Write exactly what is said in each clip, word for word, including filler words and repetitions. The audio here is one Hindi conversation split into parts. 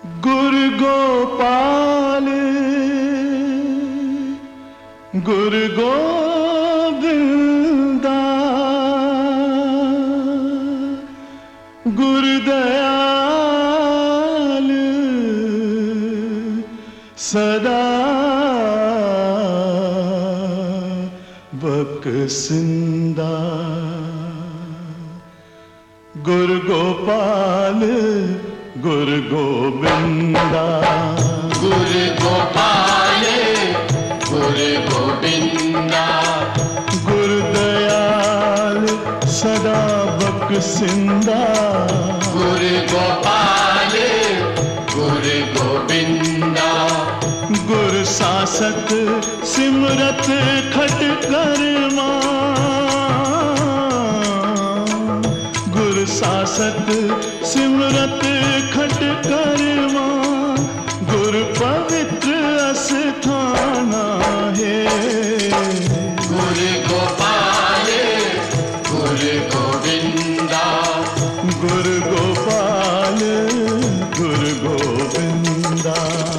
गुरु गोपाल गुरु गोविंदा गुरुदयाल सदा बख्शिंदा। गुरु गोपाल गुरु गोविंदा गुरु गोपाल गुरु गोविंदा गुरुदयाल सदा बख्शिंदा। गुरु गोपाल गुरु गोविंदा गुरु सासत सिमरत खट कर्मा। गुरु सासत सिमरत खट कर्मा। गुरु पवित्र अस्थाना है। गुरु गोपाल गुरु गोविंदा गुरु गोपाल गुरु गोविंदा।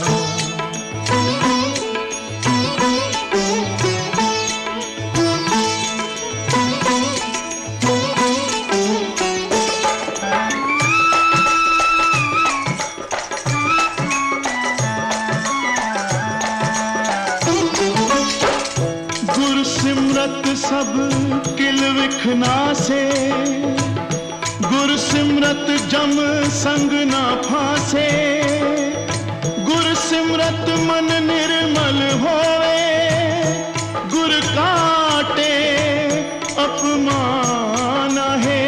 सिमरत सब किल विखना से। गुरु सिमरत जम संग ना फासे। गुरु सिमरत मन निर्मल होवे। गुरु काटे अपमान है।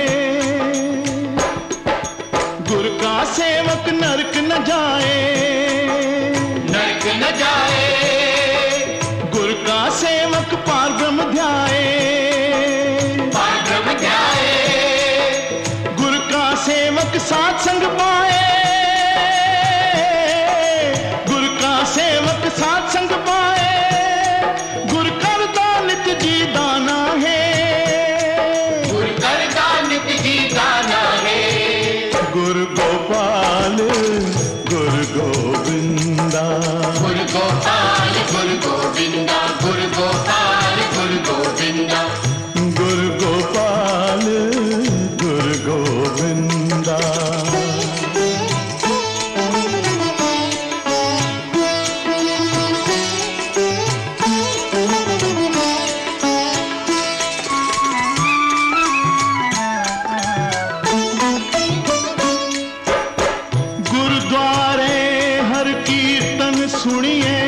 गुरु का सेवक नरक न जाए। नरक न जाए गुरु का सेवक पार ब्रह्म ध्याए। पार ब्रह्म ध्याए गुरु का सेवक साथ संग पाए। गुरु का सेवक साथ संग पाए। गुरु करता नित्य जी दाना है। गुरु करता नित्य जी दाना है। गुरु गोपाल गुरु गोविंदा गुरु गोपाल गुरु गोविंदा गुरु गोपाल गुरु गोविंदा गुरु गोपाल गुरु गोविंदा। गुरुद्वारे हर कीर्तन सुनिए।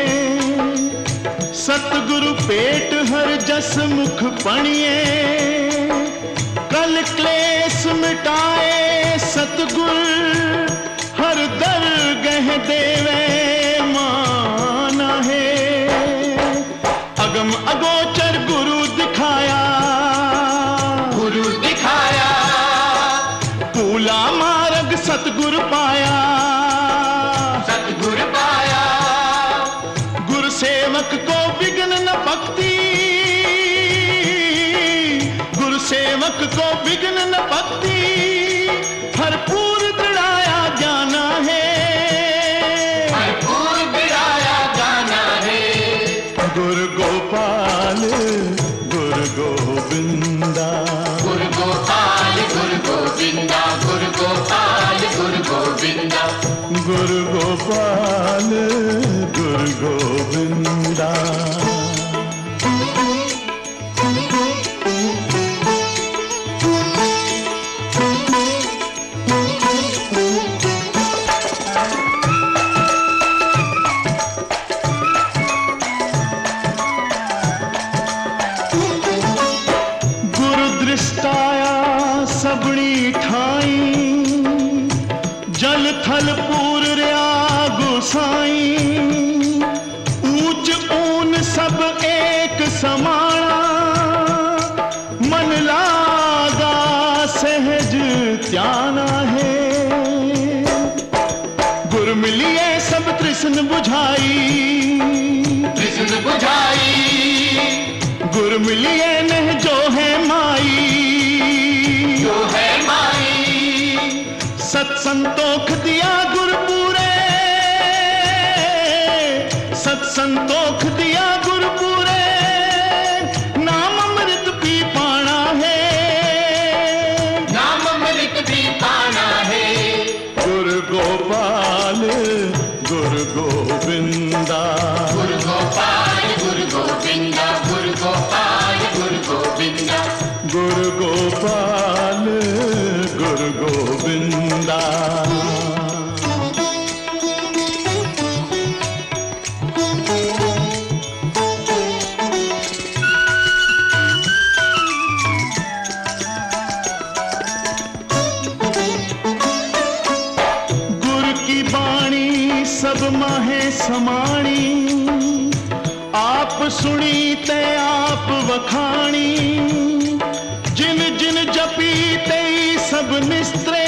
सतगुरु पेट हर जस मुख पणिए। कल क्लेश मिटाए सतगुर हर दरगह देवे माना है। अगम अगोचर गुरु दिखाया। गुरु दिखाया पूला मार्ग सतगुरु पाया। सतगुरु पाया गुरु सेवक को विघ्न न पकती। गुरु सेवक को विघ्न न पकती। भरपूर दृढ़ाया जाना है। भरपूर बिराया जाना है। गुरु गोपाल गुरु गोविंदा गुरु गोपाल गुरु गोविंदा गुरु गोपाल गुरु गोविंदा गुरु गोपाल गुरु गोविंदा। गुरु दृष्टाया सबनी ठाई। जल थल पूर रया गुसाई। ऊंच ऊन सब एक समाना। मन लागा सहज त्याना है। गुरु मिलिए सब तृष्ण बुझाई। कृष्ण बुझाई गुरु मिलिए नह जो है माई। जो है माई सत्संतोख दिया गुरु पूरे। संतोख दिया गुरपुरे, नाम अमृत भी पाना है, नाम अमृत भी पाना है। गुरु गोपाल गुरु गोविंदा, गुरु गोपाल गुरु गोविंदा, गुरु गोपाल गुरु गोविंदा, गुरु गोपाल गुरु गोविंदा। सब माहे समाणी, आप सुनी ते आप वखाणी, जिन जिन जपी ते सब निस्त्रे,